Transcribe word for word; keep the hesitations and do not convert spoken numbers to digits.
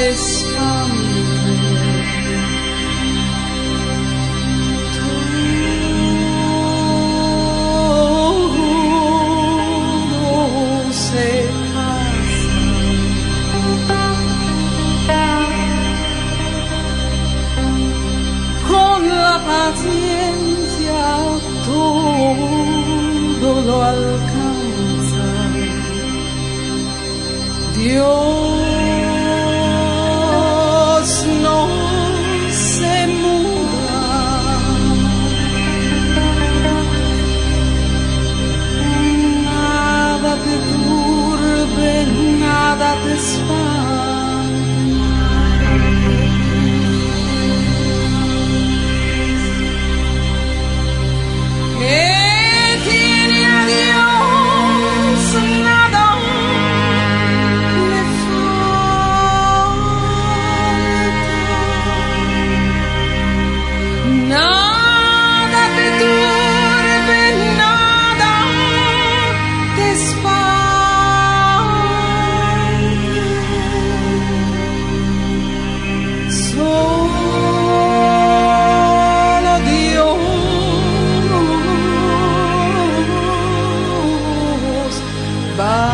espante. Todo se pasa. Con la paciencia todo lo alcanza. Dios no se muda, nada te turbe, nada te espanta. Que tiene a Dios nada le falta. Nada te turbe, nada te espante. Solo Dios basta.